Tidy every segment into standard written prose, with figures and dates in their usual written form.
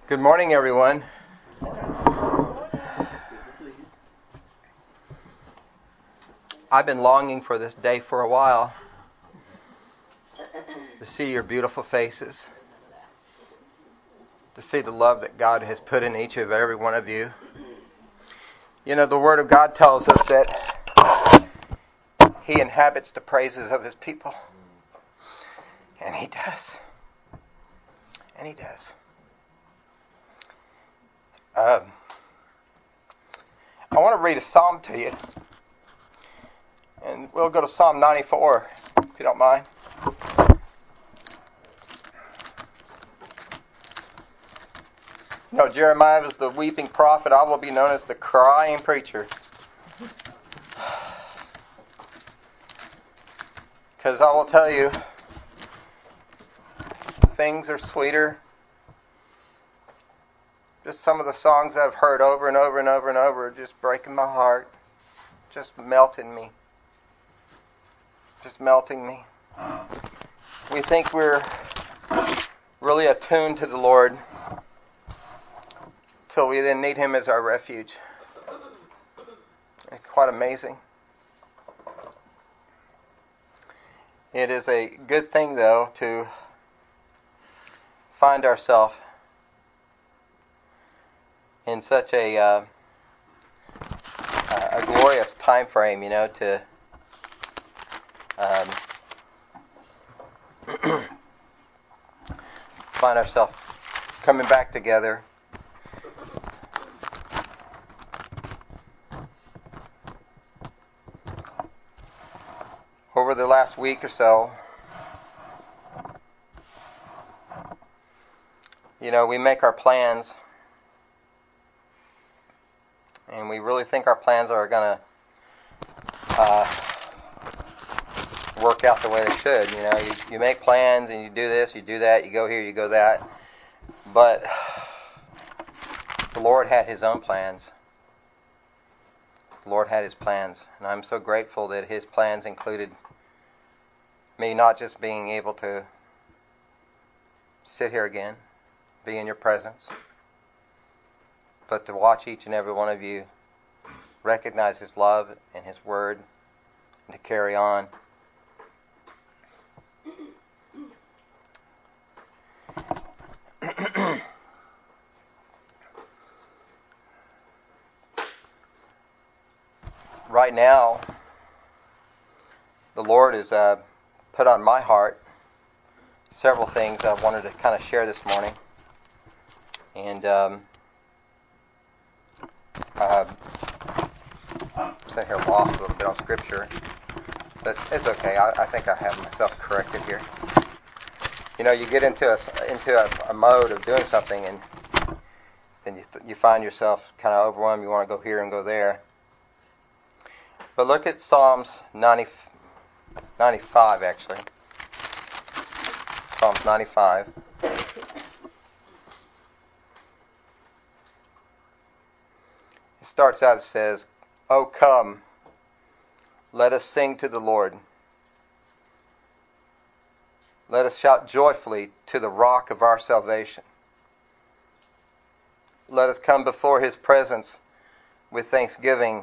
Good morning, everyone. I've been longing for this day for a while, to see your beautiful faces, to see the love that God has put in each of every one of you. You know, the Word of God tells us that He inhabits the praises of His people. And He does. And He does. I want to read a psalm to you. And we'll go to Psalm 94, if you don't mind. You know, Jeremiah was the weeping prophet. I will be known as the crying preacher. Because I will tell you, things are sweeter. Just some of the songs I've heard over and over and over and over are just breaking my heart. Just melting me. Just melting me. We think we're really attuned to the Lord till we then need Him as our refuge. It's quite amazing. It is a good thing, though, to find ourselves in such a glorious time frame, you know, to find ourselves coming back together. Over the last week or so, you know, we make our plans, and we really think our plans are going to work out the way they should. You know, you make plans and you do this, you do that, you go here, you go that. But the Lord had His own plans. The Lord had His plans. And I'm so grateful that His plans included me not just being able to sit here again, be in your presence, but to watch each and every one of you recognize His love and His Word, and to carry on. Right now, the Lord has put on my heart several things I wanted to kind of share this morning. And sit here lost a little bit on Scripture. But it's okay. I think I have myself corrected here. You know, you get into a mode of doing something, and then you find yourself kind of overwhelmed. You want to go here and go there. But look at Psalms 95, actually. Psalms 95. It starts out, it says, "O come, let us sing to the Lord. Let us shout joyfully to the rock of our salvation. Let us come before His presence with thanksgiving.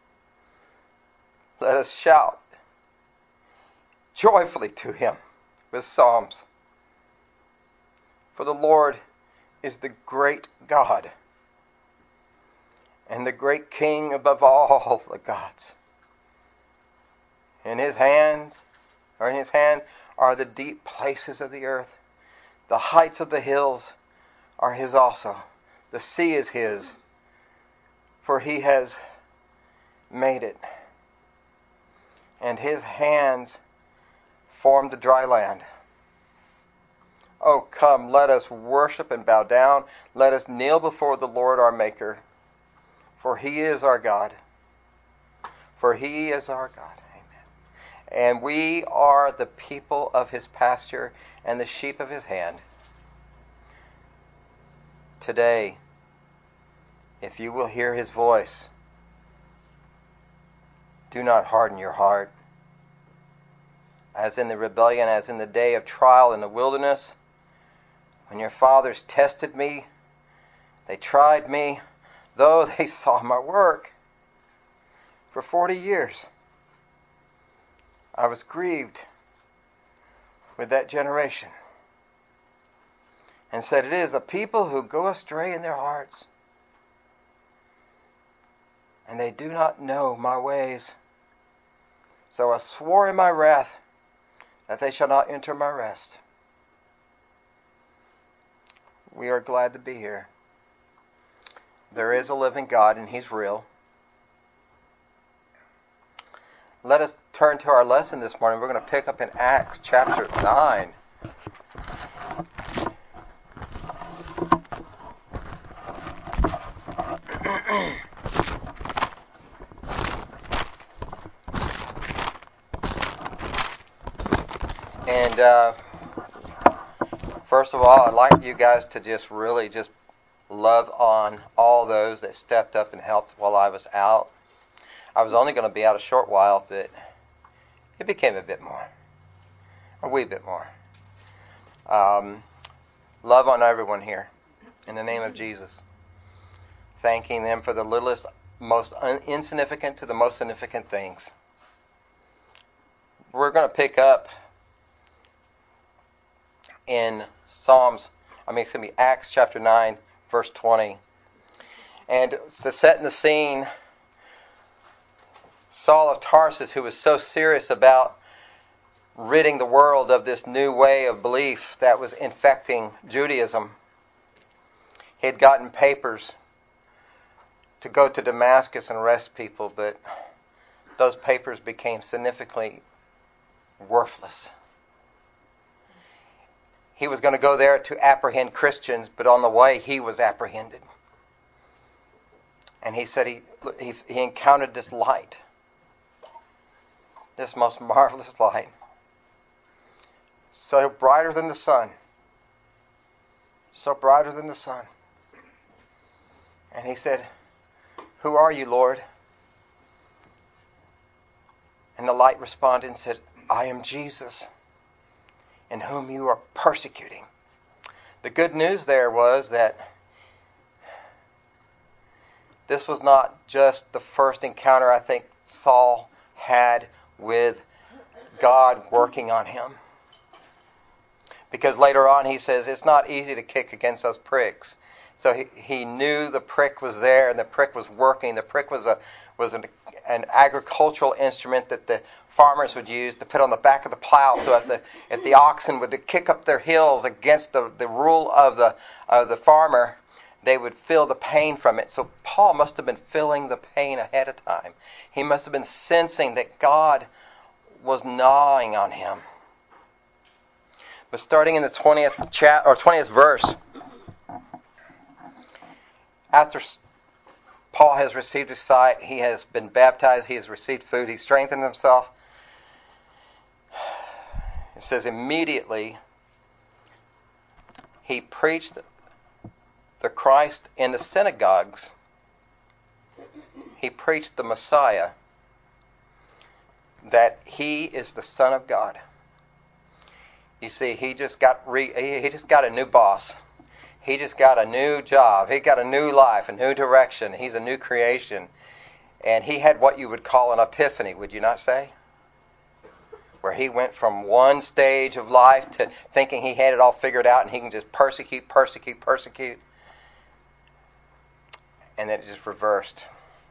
Let us shout joyfully to Him with psalms. For the Lord is the great God and the great King above all the gods. In His hand are the deep places of the earth. The heights of the hills are His also. The sea is His, for He has made it. And His hands formed the dry land. Oh, come, let us worship and bow down. Let us kneel before the Lord our Maker. For He is our God. For He is our God." Amen. "And we are the people of His pasture and the sheep of His hand. Today, if you will hear His voice, do not harden your heart, as in the rebellion, as in the day of trial in the wilderness, when your fathers tested me They tried me, though they saw my work. For 40 years, I was grieved with that generation, and said, it is a people who go astray in their hearts, and they do not know my ways. So I swore in my wrath that they shall not enter my rest. We are glad to be here. There is a living God, and He's real. Let us turn to our lesson this morning. We're going to pick up in Acts chapter 9. And first of all, I'd like you guys to just love on all those that stepped up and helped while I was out. I was only going to be out a short while, but it became a wee bit more. Love on everyone here in the name of Jesus. Thanking them for the littlest, most insignificant to the most significant things. We're going to pick up in it's going to be Acts chapter 9, verse 20. And to set in the scene, Saul of Tarsus, who was so serious about ridding the world of this new way of belief that was infecting Judaism, he had gotten papers to go to Damascus and arrest people, but those papers became significantly worthless. He was going to go there to apprehend Christians, but on the way he was apprehended. And he said he encountered this light, this most marvelous light, so brighter than the sun, so brighter than the sun. And he said, "Who are you, Lord?" And the light responded and said, "I am Jesus, in whom you are persecuting." The good news there was that this was not just the first encounter I think Saul had with God working on him. Because later on he says it's not easy to kick against those pricks. So he knew the prick was there and the prick was working. The prick was an agricultural instrument that the farmers would use to put on the back of the plow, so if the oxen would kick up their heels against the rule of the farmer, they would feel the pain from it. So Paul must have been feeling the pain ahead of time. He must have been sensing that God was gnawing on him. But starting in the 20th verse, after Paul has received his sight, he has been baptized, he has received food, he strengthened himself. It says immediately he preached the Christ in the synagogues. He preached the Messiah, that he is the Son of God. You see, he just got a new boss. He just got a new job. He got a new life, a new direction. He's a new creation. And he had what you would call an epiphany, would you not say? Where he went from one stage of life to thinking he had it all figured out and he can just persecute. And then it just reversed.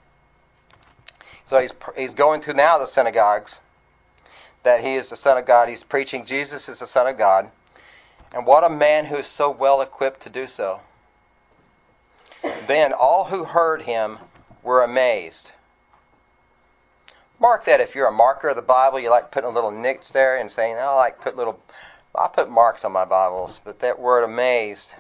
So he's going to now the synagogues, that he is the Son of God. He's preaching Jesus is the Son of God. And what a man who is so well equipped to do so. Then all who heard him were amazed. Mark that if you're a marker of the Bible, you like putting a little niche there and saying, I put marks on my Bibles, but that word amazed.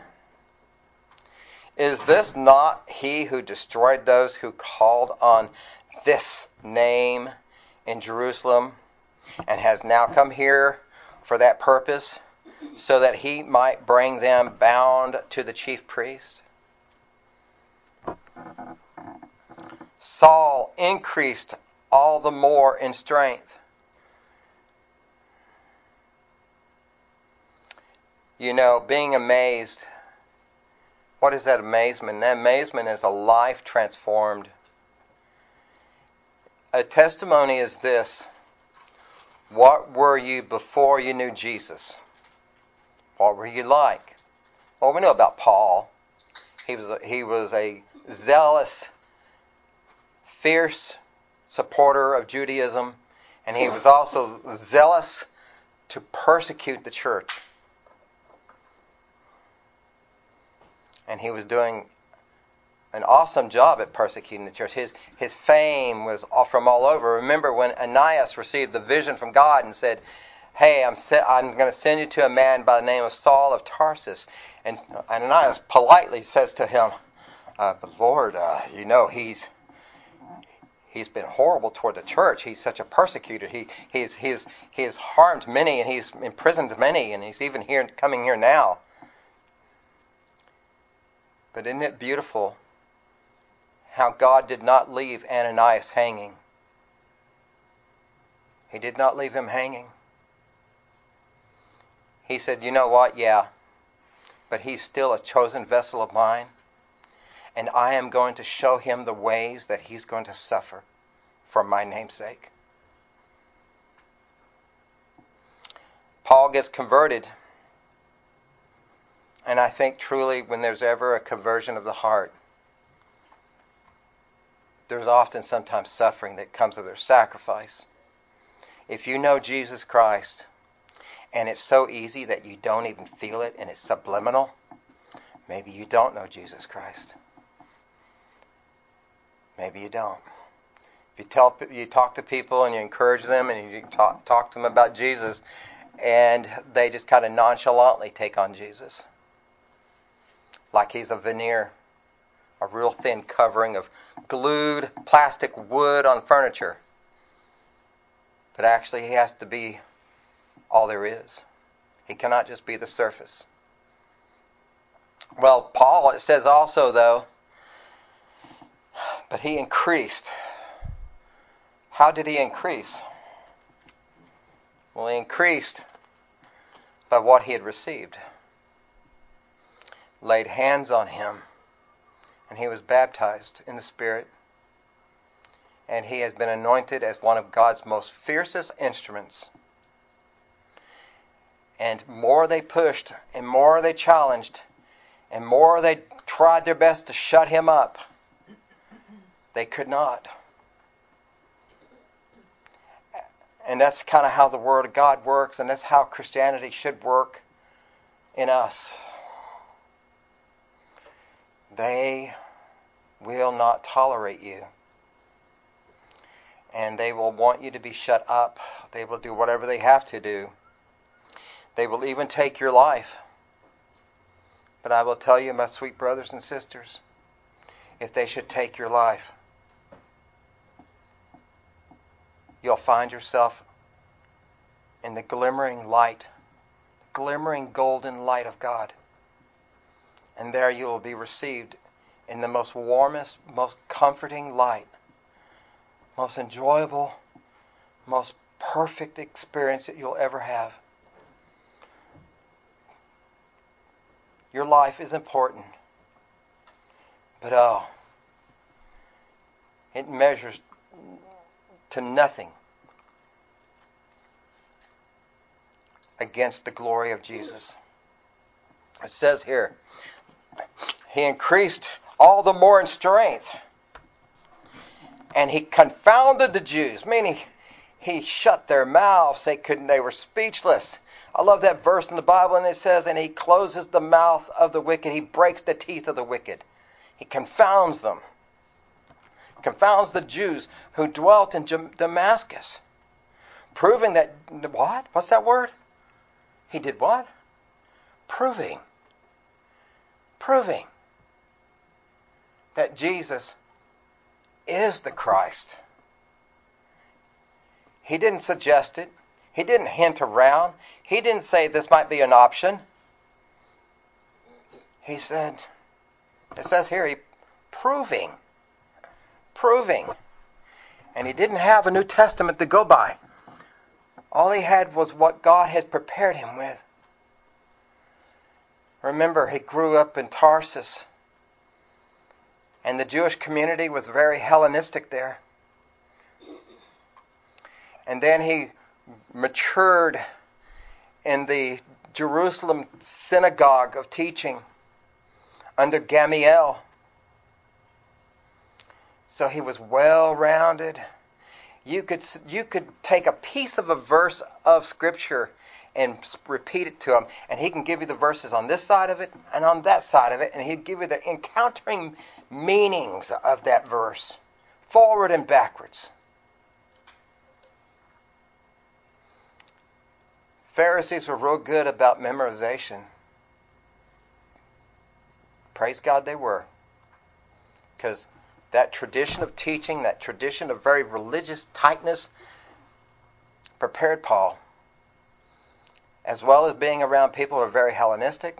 Is this not he who destroyed those who called on this name in Jerusalem and has now come here for that purpose, so that he might bring them bound to the chief priest? Saul increased all the more in strength. You know, being amazed What is that amazement? That amazement is a life transformed. A testimony is this. What were you before you knew Jesus? What were you like? Well, we know about Paul. He was a zealous, fierce supporter of Judaism, and he was also zealous to persecute the church. And he was doing an awesome job at persecuting the church. His fame was from all over. Remember when Ananias received the vision from God and said, "Hey, I'm going to send you to a man by the name of Saul of Tarsus." And Ananias politely says to him, "But Lord, he's been horrible toward the church. He's such a persecutor. He has harmed many, and he's imprisoned many, and he's even coming here now." But isn't it beautiful how God did not leave Ananias hanging? He did not leave him hanging. He said, "You know what? Yeah, but he's still a chosen vessel of mine, and I am going to show him the ways that he's going to suffer for my name's sake." Paul gets converted. And I think truly when there's ever a conversion of the heart, there's often sometimes suffering that comes of their sacrifice. If you know Jesus Christ, and it's so easy that you don't even feel it and it's subliminal, maybe you don't know Jesus Christ. Maybe you don't. If you talk to people and you encourage them and you talk to them about Jesus, and they just kind of nonchalantly take on Jesus, like he's a veneer, a real thin covering of glued plastic wood on furniture. But actually he has to be all there is. He cannot just be the surface. Well, Paul, it says also though, but he increased. How did he increase? Well, he increased by what he had received. Laid hands on him, and he was baptized in the Spirit, and he has been anointed as one of God's most fiercest instruments. And more they pushed, and more they challenged, and more they tried their best to shut him up, they could not. And that's kind of how the Word of God works, and that's how Christianity should work in us. They will not tolerate you. And they will want you to be shut up. They will do whatever they have to do. They will even take your life. But I will tell you, my sweet brothers and sisters, if they should take your life, you'll find yourself in the glimmering light, glimmering golden light of God. And there you will be received in the most warmest, most comforting light, most enjoyable, most perfect experience that you'll ever have. Your life is important, but it measures to nothing against the glory of Jesus. It says here, he increased all the more in strength, and he confounded the Jews, meaning he shut their mouths. They were speechless. I love that verse in the Bible, and it says, and he closes the mouth of the wicked. He breaks the teeth of the wicked. He confounds them. Confounds the Jews who dwelt in Damascus. Proving that, what? What's that word? He did what? Proving that Jesus is the Christ. He didn't suggest it. He didn't hint around. He didn't say this might be an option. He said, it says here, proving. And he didn't have a New Testament to go by. All he had was what God had prepared him with. Remember, he grew up in Tarsus. And the Jewish community was very Hellenistic there. And then he matured in the Jerusalem synagogue of teaching under Gamaliel. So he was well-rounded. You could take a piece of a verse of Scripture and repeat it to him, and he can give you the verses on this side of it and on that side of it, and he'd give you the encountering meanings of that verse, forward and backwards. Pharisees were real good about memorization. Praise God they were. Because that tradition of teaching, that tradition of very religious tightness, prepared Paul. As well as being around people who are very Hellenistic.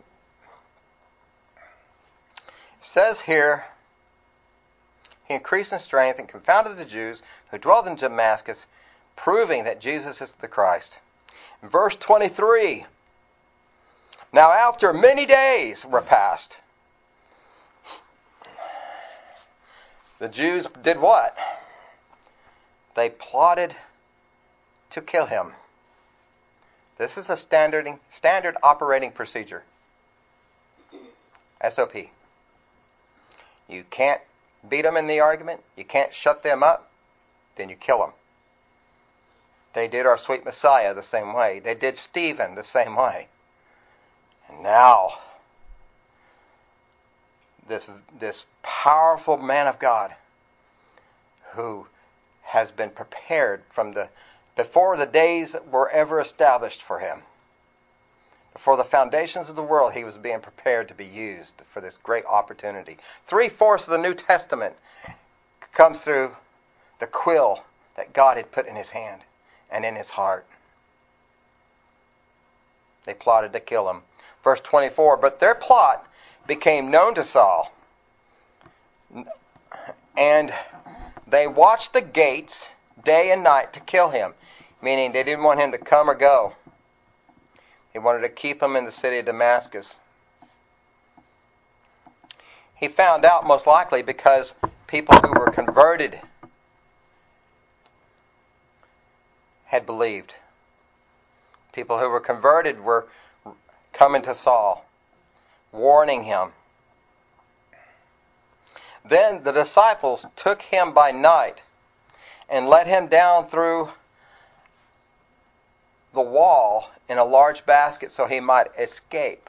It says here, he increased in strength and confounded the Jews who dwelt in Damascus, proving that Jesus is the Christ. Verse 23. Now after many days were passed, the Jews did what? They plotted to kill him. This is a standard operating procedure. SOP. You can't beat them in the argument. You can't shut them up. Then you kill them. They did our sweet Messiah the same way. They did Stephen the same way. And now, this powerful man of God who has been prepared from before the days were ever established for him. Before the foundations of the world, he was being prepared to be used for this great opportunity. 3/4 of the New Testament comes through the quill that God had put in his hand and in his heart. They plotted to kill him. Verse 24, but their plot became known to Saul, and they watched the gates day and night to kill him, meaning they didn't want him to come or go. They wanted to keep him in the city of Damascus. He found out most likely because people who were converted had believed. People who were converted were coming to Saul, warning him. Then the disciples took him by night and let him down through the wall in a large basket so he might escape.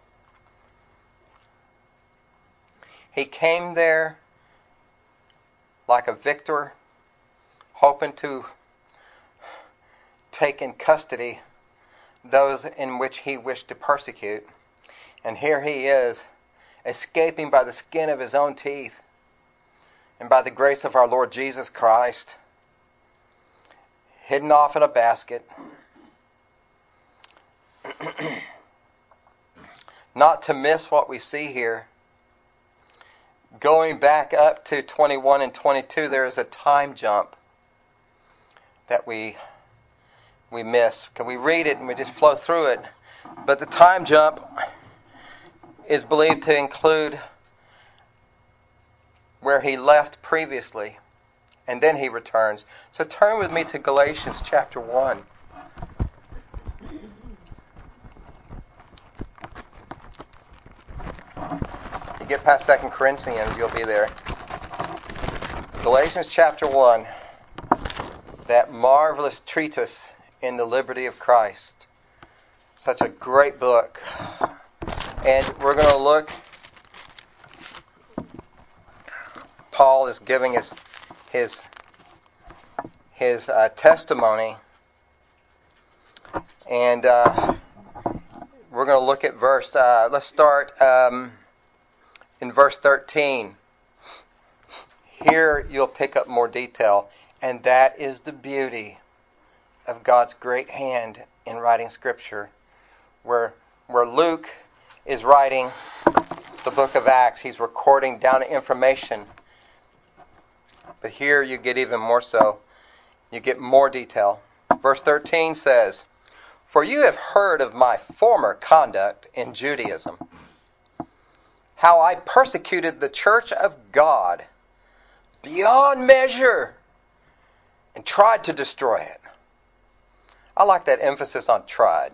He came there like a victor, hoping to take in custody those in which he wished to persecute. And here he is, escaping by the skin of his own teeth and by the grace of our Lord Jesus Christ, hidden off in a basket. Not to miss what we see here. Going back up to 21 and 22, there is a time jump that we miss. Can we read it and we just flow through it? But the time jump is believed to include where he left previously, and then he returns. So turn with me to Galatians chapter 1. You get past 2 Corinthians, you'll be there. Galatians chapter 1, that marvelous treatise in the liberty of Christ. Such a great book. And we're going to look, Paul is giving us his testimony. And we're going to look at verse, let's start in verse 13. Here you'll pick up more detail. And that is the beauty of God's great hand in writing Scripture. Where Luke is writing the book of Acts, he's recording down information. But here you get even more so. You get more detail. Verse 13 says, "For you have heard of my former conduct in Judaism, how I persecuted the church of God beyond measure and tried to destroy it. I like that emphasis on tried.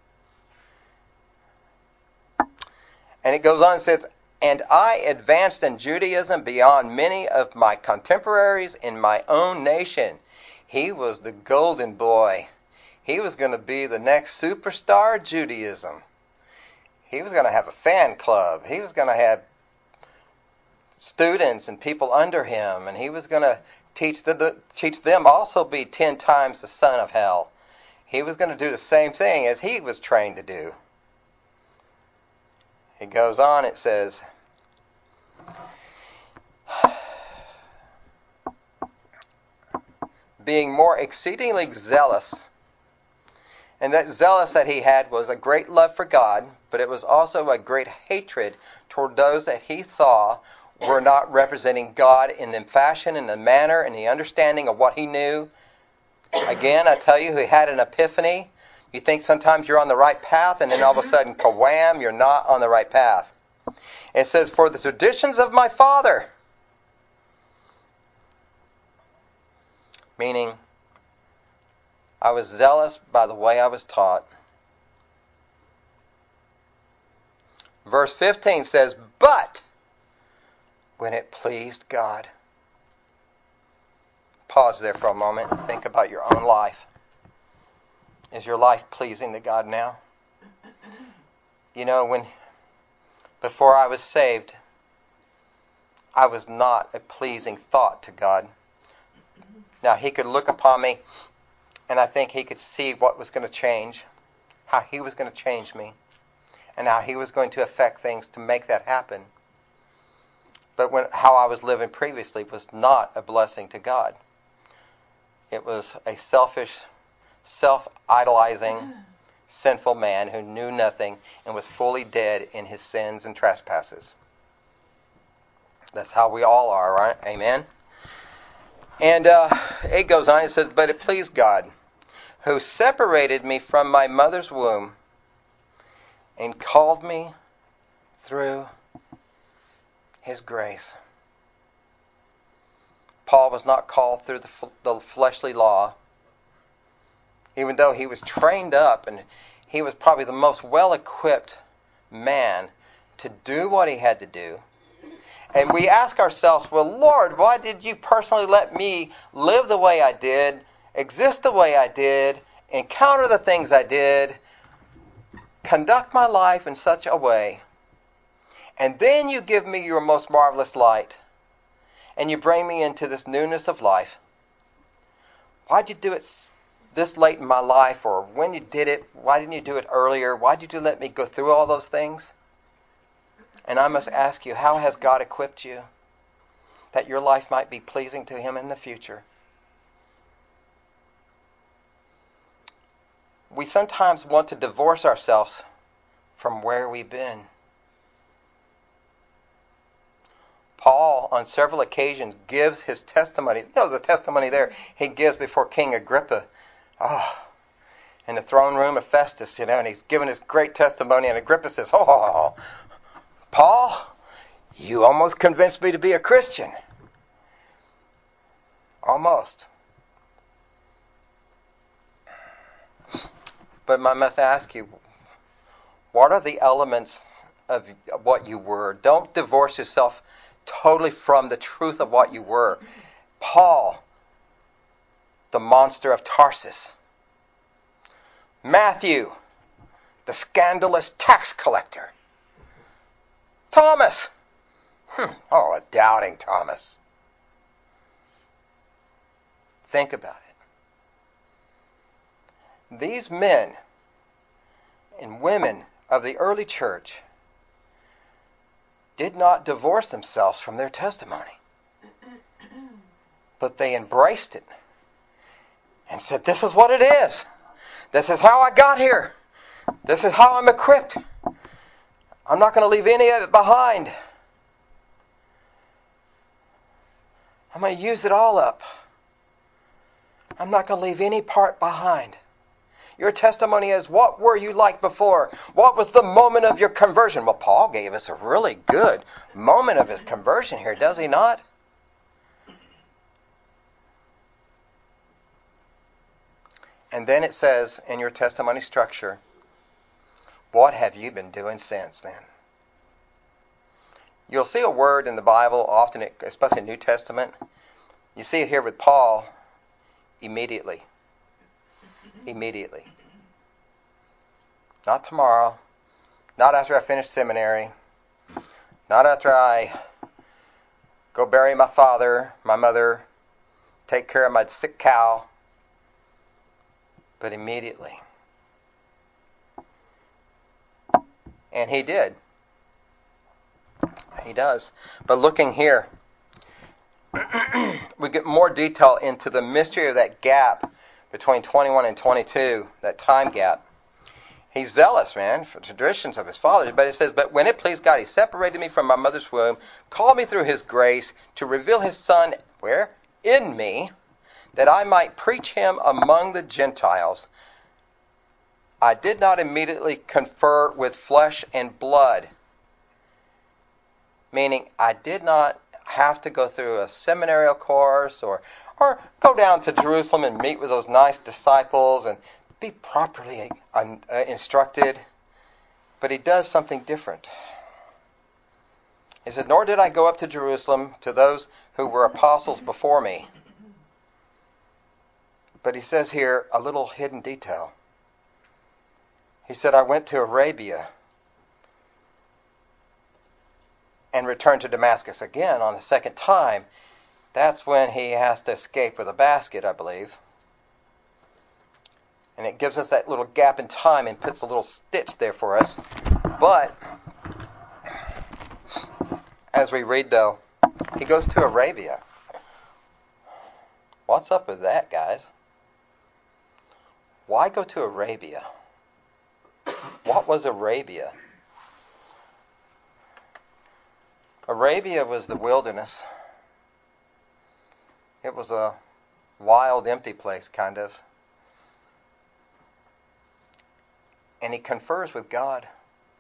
And it goes on and says, and I advanced in Judaism beyond many of my contemporaries in my own nation. He was the golden boy. He was going to be the next superstar of Judaism. He was going to have a fan club. He was going to have students and people under him. And he was going to teach them also be 10 times the son of hell. He was going to do the same thing as he was trained to do. It goes on, it says, being more exceedingly zealous. And that zealous that he had was a great love for God, but it was also a great hatred toward those that he saw were not representing God in the fashion and the manner and the understanding of what he knew. Again, I tell you, he had an epiphany. You think sometimes you're on the right path, and then all of a sudden, kawam, you're not on the right path. It says, for the traditions of my father. Meaning, I was zealous by the way I was taught. Verse 15 says, but when it pleased God. Pause there for a moment and think about your own life. Is your life pleasing to God now? You know, before I was saved, I was not a pleasing thought to God. Now, he could look upon me, and I think he could see what was going to change, how he was going to change me, and how he was going to affect things to make that happen. But how I was living previously was not a blessing to God. It was a selfish, self-idolizing, sinful man who knew nothing and was fully dead in his sins and trespasses. That's how we all are, right? Amen? And it goes on, it says, but it pleased God, who separated me from my mother's womb and called me through his grace. Paul was not called through the fleshly law, even though he was trained up and he was probably the most well-equipped man to do what he had to do. And we ask ourselves, well, Lord, why did you personally let me live the way I did, exist the way I did, encounter the things I did, conduct my life in such a way, and then you give me your most marvelous light, and you bring me into this newness of life? Why'd you do it this late in my life? Or when you did it, why didn't you do it earlier? Why did you let me go through all those things? And I must ask you, how has God equipped you that your life might be pleasing to him in the future? We sometimes want to divorce ourselves from where we've been. Paul, on several occasions, gives his testimony. You know, the testimony there he gives before King Agrippa. In the throne room of Festus, and he's given his great testimony, and Agrippa says, Paul, you almost convinced me to be a Christian. Almost. But I must ask you, what are the elements of what you were? Don't divorce yourself totally from the truth of what you were. Paul, the monster of Tarsus. Matthew, the scandalous tax collector. Thomas, a doubting Thomas. Think about it. These men and women of the early church did not divorce themselves from their testimony, but they embraced it and said, this is what it is. This is how I got here. This is how I'm equipped. I'm not going to leave any of it behind. I'm going to use it all up. I'm not going to leave any part behind. Your testimony is, what were you like before? What was the moment of your conversion? Well, Paul gave us a really good moment of his conversion here, does he not? And then it says in your testimony structure, what have you been doing since then? You'll see a word in the Bible, often, especially in New Testament. You see it here with Paul, immediately. Immediately. Not tomorrow. Not after I finish seminary. Not after I go bury my father, my mother, take care of my sick cow. But immediately. And he did. He does. But looking here, we get more detail into the mystery of that gap between 21 and 22, that time gap. He's zealous, man, for traditions of his fathers. But it says, but when it pleased God, he separated me from my mother's womb, called me through his grace to reveal his Son, where? In me, that I might preach him among the Gentiles. I did not immediately confer with flesh and blood. Meaning, I did not have to go through a seminarial course or go down to Jerusalem and meet with those nice disciples and be properly instructed. But he does something different. He said, nor did I go up to Jerusalem to those who were apostles before me. But he says here a little hidden detail. He said, I went to Arabia and returned to Damascus again on the second time. That's when he has to escape with a basket, I believe. And it gives us that little gap in time and puts a little stitch there for us. But, as we read though, he goes to Arabia. What's up with that, guys? Why go to Arabia? What was Arabia? Arabia was the wilderness. It was a wild, empty place, kind of. And he confers with God.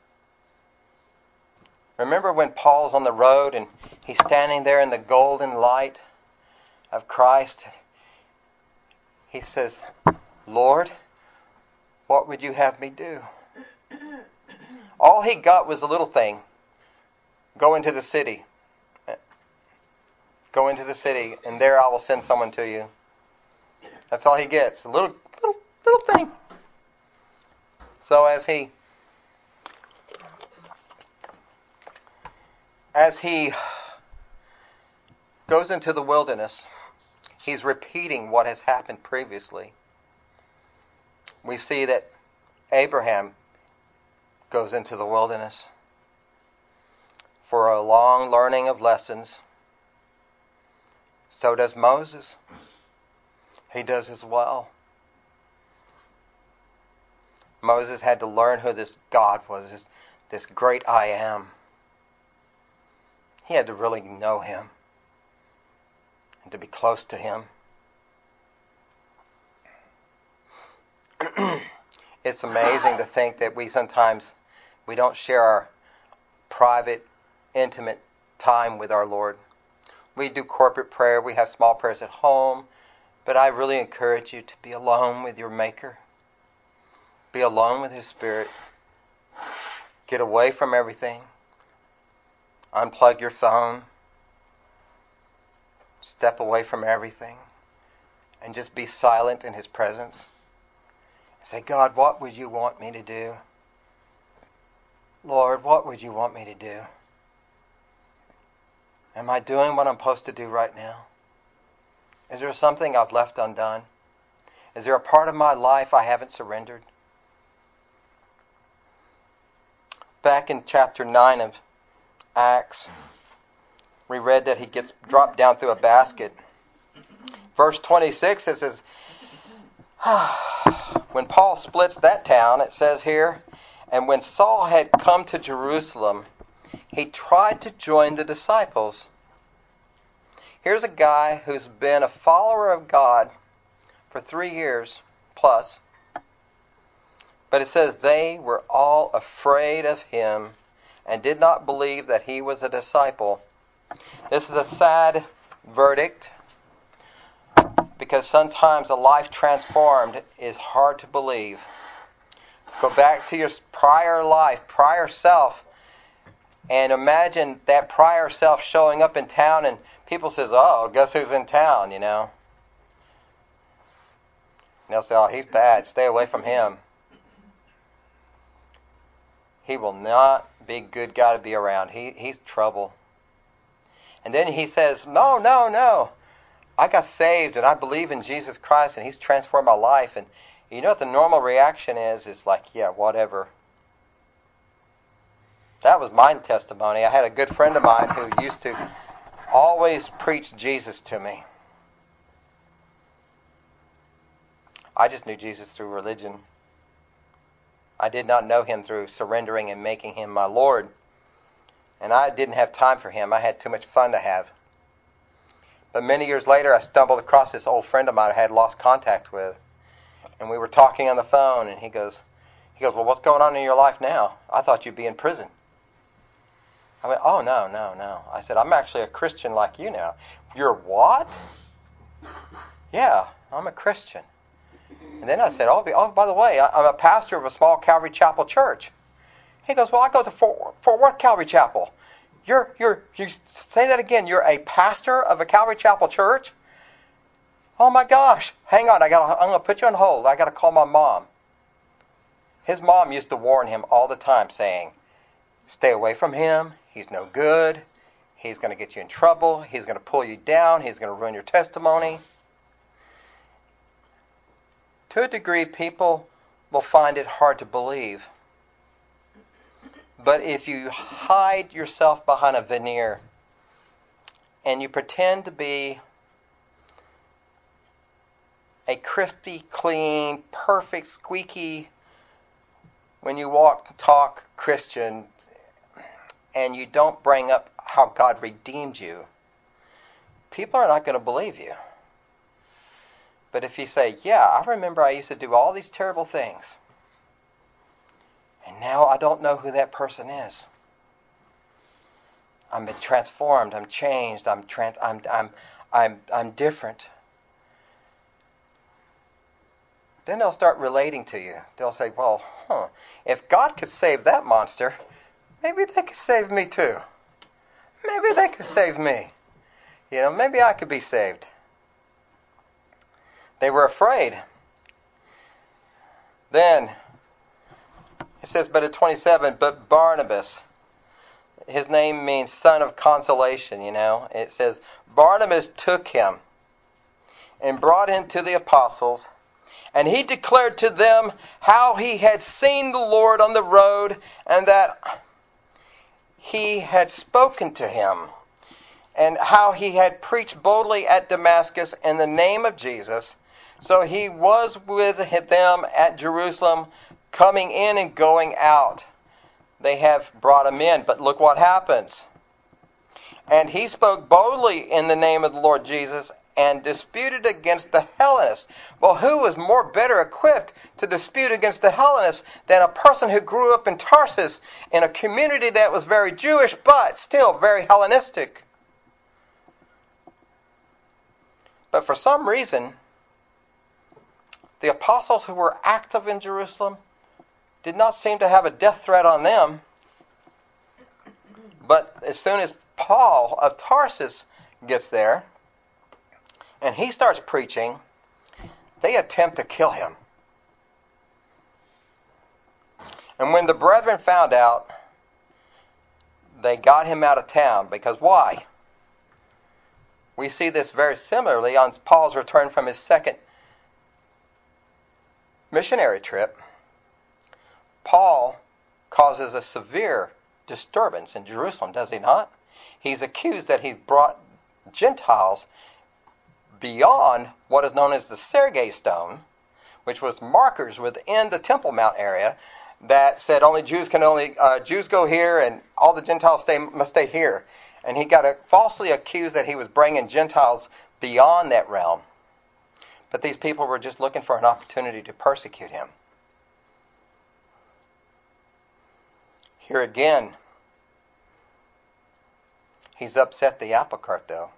Remember when Paul's on the road and he's standing there in the golden light of Christ? He says, Lord, what would you have me do? All he got was a little thing. Go into the city. Go into the city, and there I will send someone to you. That's all he gets. A little thing. So as he goes into the wilderness, he's repeating what has happened previously. We see that Abraham goes into the wilderness for a long learning of lessons. So does Moses. He does as well. Moses had to learn who this God was, this great I am. He had to really know him and to be close to him. It's amazing to think that we don't share our private, intimate time with our Lord. We do corporate prayer. We have small prayers at home. But I really encourage you to be alone with your Maker. Be alone with His Spirit. Get away from everything. Unplug your phone. Step away from everything. And just be silent in His presence. Say, God, what would you want me to do? Lord, what would you want me to do? Am I doing what I'm supposed to do right now? Is there something I've left undone? Is there a part of my life I haven't surrendered? Back in chapter 9 of Acts, we read that he gets dropped down through a basket. Verse 26, it says, when Paul splits that town, it says here, and when Saul had come to Jerusalem, he tried to join the disciples. Here's a guy who's been a follower of God for 3 years plus, But it says they were all afraid of him and did not believe that he was a disciple. This is a sad verdict, because sometimes a life transformed is hard to believe. Go back to your prior life, prior self, and imagine that prior self showing up in town and people says, "Oh, guess who's in town," And they'll say, "Oh, he's bad. Stay away from him. He will not be a good guy to be around. He's trouble." And then he says, No. I got saved and I believe in Jesus Christ and he's transformed my life. And you know what the normal reaction is? It's like, yeah, whatever. That was my testimony. I had a good friend of mine who used to always preach Jesus to me. I just knew Jesus through religion. I did not know him through surrendering and making him my Lord. And I didn't have time for him. I had too much fun to have. But many years later, I stumbled across this old friend of mine I had lost contact with. And we were talking on the phone, and he goes, "Well, what's going on in your life now? I thought you'd be in prison." I went, "Oh, no. I said, I'm actually a Christian like you now." "You're what?" "Yeah, I'm a Christian." And then I said, "Oh, by the way, I'm a pastor of a small Calvary Chapel church." He goes, "Well, I go to Fort Worth Calvary Chapel." You say that again. You're a pastor of a Calvary Chapel church? Oh my gosh! Hang on, I'm gonna put you on hold. I gotta call my mom. His mom used to warn him all the time, saying, "Stay away from him. He's no good. He's gonna get you in trouble. He's gonna pull you down. He's gonna ruin your testimony." To a degree, people will find it hard to believe. But if you hide yourself behind a veneer and you pretend to be a crispy, clean, perfect, squeaky, when you walk, talk Christian, and you don't bring up how God redeemed you, people are not going to believe you. But if you say, "Yeah, I remember I used to do all these terrible things, and now I don't know who that person is. I'm been transformed. I'm changed. I'm different." Then they'll start relating to you. They'll say, "Well, if God could save that monster, maybe they could save me too. Maybe they could save me. Maybe I could be saved." They were afraid. Then it says, but at 27, but Barnabas, his name means son of consolation, It says, Barnabas took him and brought him to the apostles, and he declared to them how he had seen the Lord on the road, and that he had spoken to him, and how he had preached boldly at Damascus in the name of Jesus. So he was with them at Jerusalem, coming in and going out. They have brought him in, but look what happens. And he spoke boldly in the name of the Lord Jesus and disputed against the Hellenists. Well, who was more better equipped to dispute against the Hellenists than a person who grew up in Tarsus in a community that was very Jewish but still very Hellenistic? But for some reason, the apostles who were active in Jerusalem did not seem to have a death threat on them. But as soon as Paul of Tarsus gets there and he starts preaching, they attempt to kill him. And when the brethren found out, they got him out of town. Because why? We see this very similarly on Paul's return from his second missionary trip. Paul causes a severe disturbance in Jerusalem, does he not? He's accused that he brought Gentiles beyond what is known as the Sergei stone, which was markers within the Temple Mount area that said Jews go here and all the Gentiles must stay here. And he got falsely accused that he was bringing Gentiles beyond that realm. But these people were just looking for an opportunity to persecute him. Here again, he's upset the apple cart, though.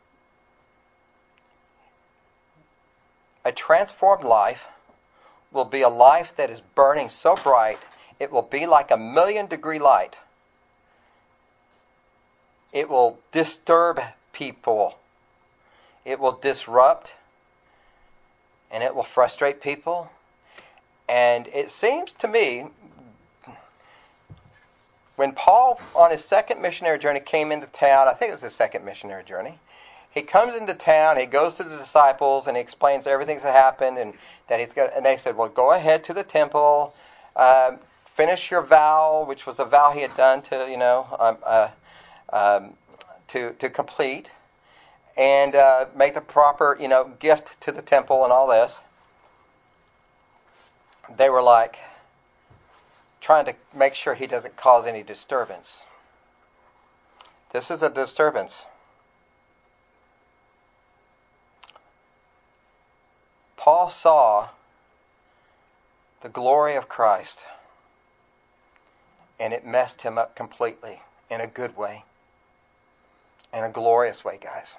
A transformed life will be a life that is burning so bright, it will be like a 1,000,000-degree light. It will disturb people. It will disrupt, and it will frustrate people. And it seems to me, when Paul, on his second missionary journey, came into town, I think it was his second missionary journey, he comes into town, he goes to the disciples, and he explains everything that's happened, and that he's got. And they said, "Well, go ahead to the temple, finish your vow," which was a vow he had done to, to complete, and make the proper, gift to the temple and all this. They were like trying to make sure he doesn't cause any disturbance. This is a disturbance. Paul saw the glory of Christ, and it messed him up completely, in a good way, in a glorious way, guys.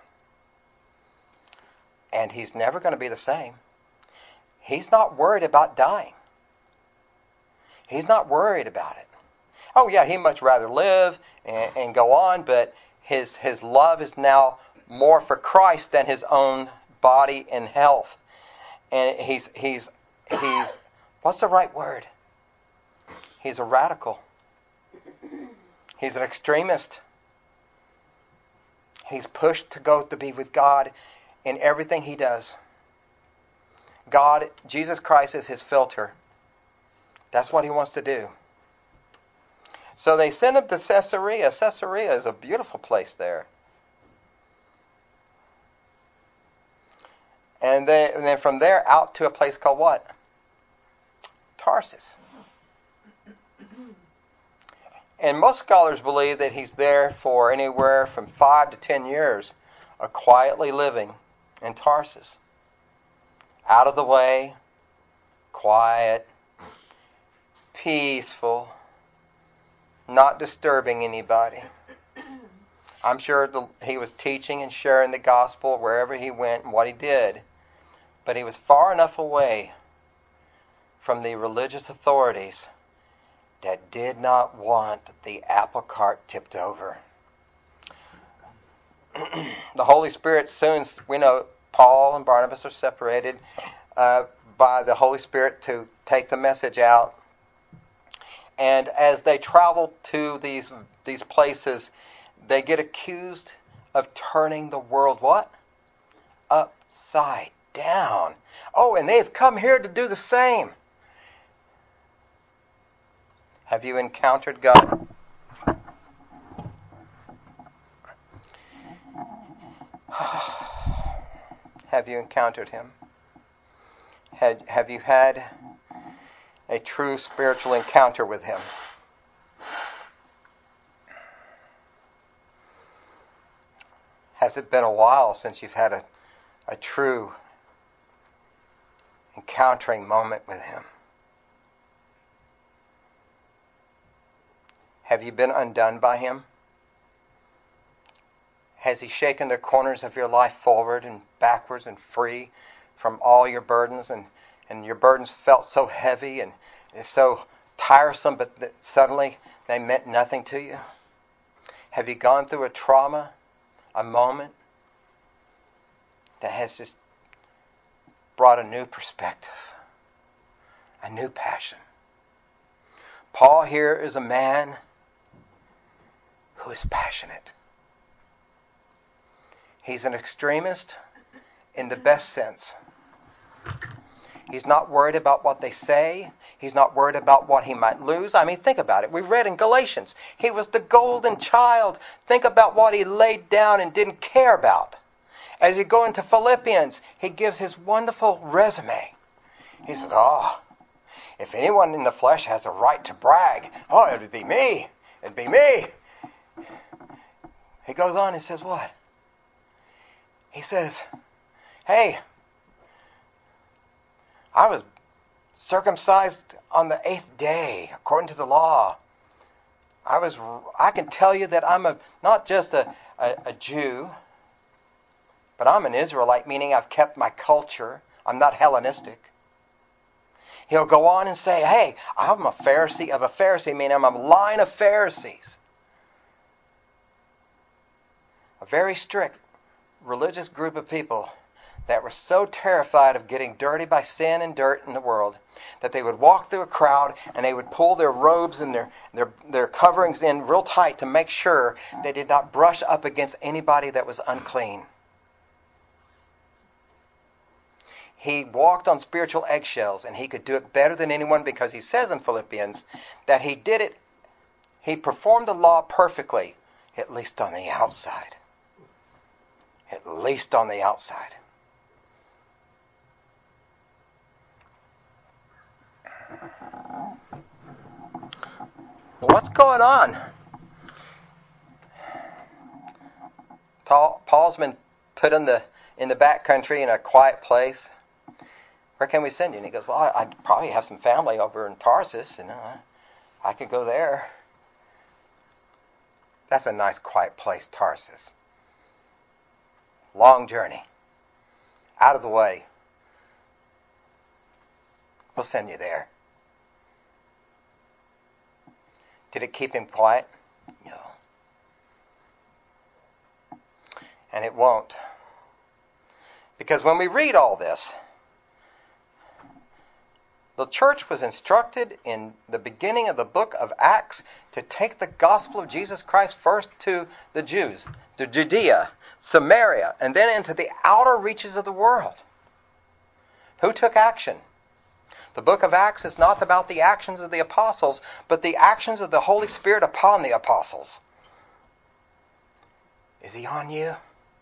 And he's never going to be the same. He's not worried about dying. He's not worried about it. Oh yeah, he'd much rather live and go on, but his love is now more for Christ than his own body and health. And he's what's the right word? He's a radical. He's an extremist. He's pushed to go to be with God in everything he does. God, Jesus Christ is his filter. That's what he wants to do. So they send him to Caesarea. Caesarea is a beautiful place there. And then from there out to a place called what? Tarsus. And most scholars believe that he's there for anywhere from 5 to 10 years, quietly living in Tarsus. Out of the way, quiet, peaceful, not disturbing anybody. I'm sure he was teaching and sharing the gospel wherever he went and what he did. But he was far enough away from the religious authorities that did not want the apple cart tipped over. The Holy Spirit soon, we know Paul and Barnabas are separated by the Holy Spirit to take the message out. And as they travel to these places, they get accused of turning the world what? Upside down. Oh, and they've come here to do the same. Have you encountered God? Have you encountered him? Have you had a true spiritual encounter with him? Has it been a while since you've had a true encountering moment with him? Have you been undone by him? Has he shaken the corners of your life forward and backwards and free from all your burdens, and your burdens felt so heavy and so tiresome, but that suddenly they meant nothing to you? Have you gone through a trauma, a moment that has just brought a new perspective, a new passion? Paul here is a man who is passionate. He's an extremist in the best sense. He's not worried about what they say. He's not worried about what he might lose. I mean, think about it. We've read in Galatians, he was the golden child. Think about what he laid down and didn't care about. As you go into Philippians, he gives his wonderful resume. He says, if anyone in the flesh has a right to brag, it would be me. It'd be me. He goes on and says what? He says, hey, I was circumcised on the 8th day, according to the law. I can tell you that I'm not just a Jew, but I'm an Israelite, meaning I've kept my culture. I'm not Hellenistic. He'll go on and say, hey, I'm a Pharisee of a Pharisee, meaning I'm a line of Pharisees. A very strict religious group of people that were so terrified of getting dirty by sin and dirt in the world that they would walk through a crowd and they would pull their robes and their coverings in real tight to make sure they did not brush up against anybody that was unclean. He walked on spiritual eggshells, and he could do it better than anyone because he says in Philippians that he did it, he performed the law perfectly, at least on the outside. At least on the outside. What's going on? Paul's been put in the back country in a quiet place. Where can we send you? And he goes, well, I probably have some family over in Tarsus, and I could go there. That's a nice quiet place, Tarsus. Long journey. Out of the way. We'll send you there. Did it keep him quiet? No. And it won't. Because when we read all this, the church was instructed in the beginning of the book of Acts to take the gospel of Jesus Christ first to the Jews, to Judea, Samaria, and then into the outer reaches of the world. Who took action? The book of Acts is not about the actions of the apostles, but the actions of the Holy Spirit upon the apostles. Is he on you?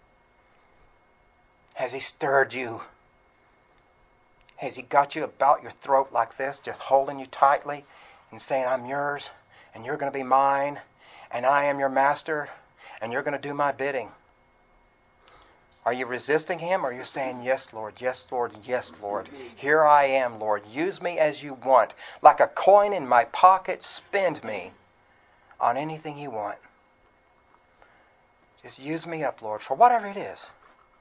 Has he stirred you? Has he got you about your throat like this, just holding you tightly and saying, I'm yours, and you're going to be mine, and I am your master, and you're going to do my bidding? Are you resisting him, or are you saying, yes, Lord, yes, Lord, yes, Lord. Here I am, Lord. Use me as you want. Like a coin in my pocket, spend me on anything you want. Just use me up, Lord, for whatever it is.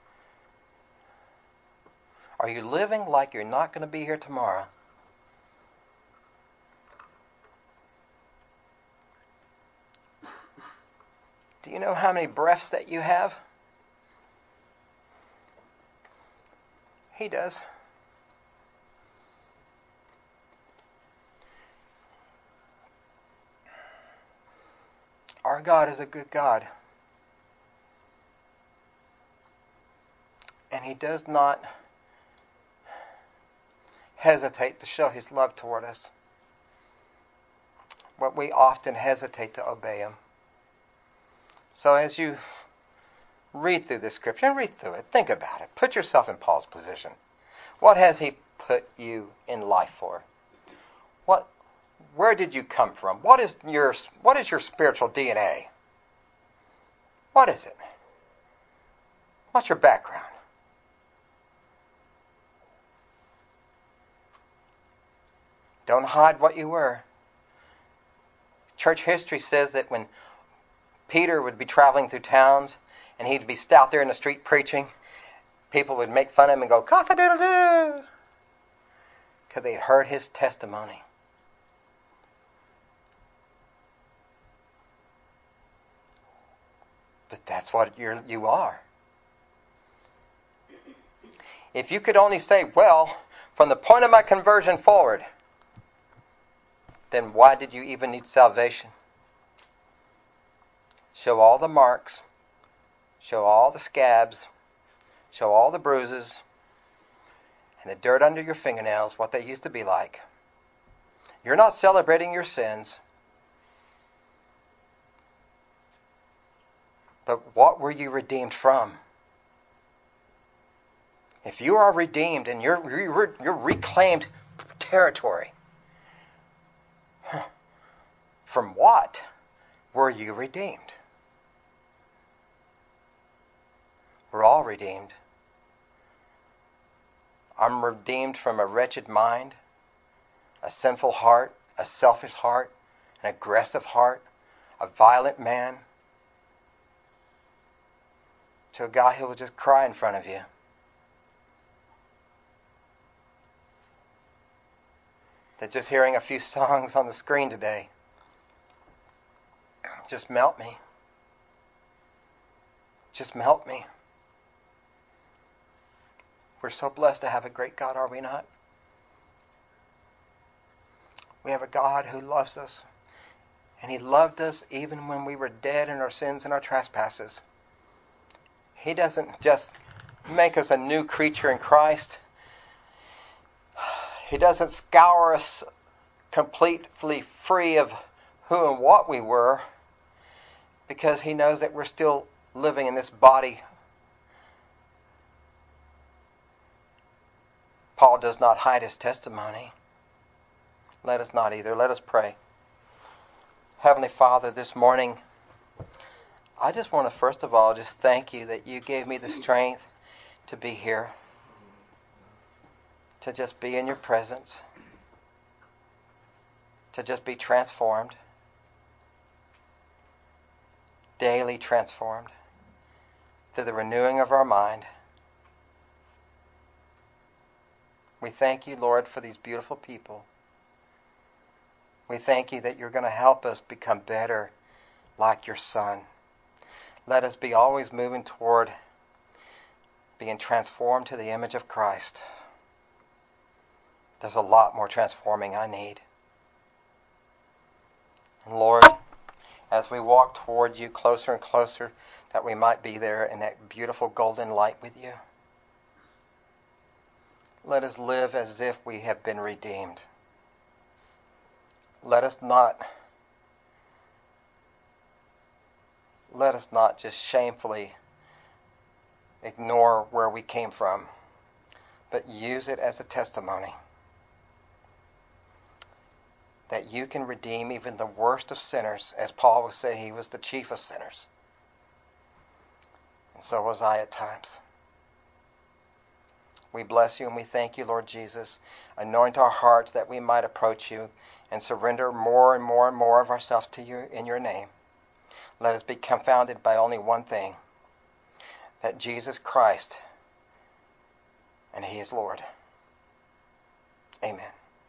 Are you living like you're not going to be here tomorrow? Do you know how many breaths that you have? He does. Our God is a good God. And he does not hesitate to show his love toward us. But we often hesitate to obey him. So as you read through this scripture, and read through it, think about it. Put yourself in Paul's position. What has he put you in life for? Where did you come from? What is your spiritual DNA? What is it? What's your background? Don't hide what you were. Church history says that when Peter would be traveling through towns and he'd be out there in the street preaching, people would make fun of him and go, cock-a-doodle-doo, because they had heard his testimony. But that's what you are. If you could only say, well, from the point of my conversion forward, then why did you even need salvation? Show all the marks, show all the scabs, show all the bruises, and the dirt under your fingernails, what they used to be like. You're not celebrating your sins. But what were you redeemed from? If you are redeemed and you're reclaimed territory, from what were you redeemed? We're all redeemed. I'm redeemed from a wretched mind, a sinful heart, a selfish heart, an aggressive heart, a violent man, to a guy who will just cry in front of you. That just hearing a few songs on the screen today just melt me. Just melt me. We're so blessed to have a great God, are we not? We have a God who loves us. And He loved us even when we were dead in our sins and our trespasses. He doesn't just make us a new creature in Christ. He doesn't scour us completely free of who and what we were, because He knows that we're still living in this body. Paul does not hide his testimony. Let us not either. Let us pray. Heavenly Father, this morning, I just want to first of all just thank You that You gave me the strength to be here, to just be in Your presence, to just be transformed, daily transformed, through the renewing of our mind. We thank You, Lord, for these beautiful people. We thank You that You're going to help us become better like Your Son. Let us be always moving toward being transformed to the image of Christ. There's a lot more transforming I need. And Lord, as we walk toward You closer and closer, that we might be there in that beautiful golden light with You. Let us live as if we have been redeemed. Let us not just shamefully ignore where we came from, but use it as a testimony that You can redeem even the worst of sinners. As Paul would say, he was the chief of sinners. And so was I at times. We bless You and we thank You, Lord Jesus. Anoint our hearts that we might approach You and surrender more and more and more of ourselves to You in Your name. Let us be confounded by only one thing, that Jesus Christ, and He is Lord. Amen.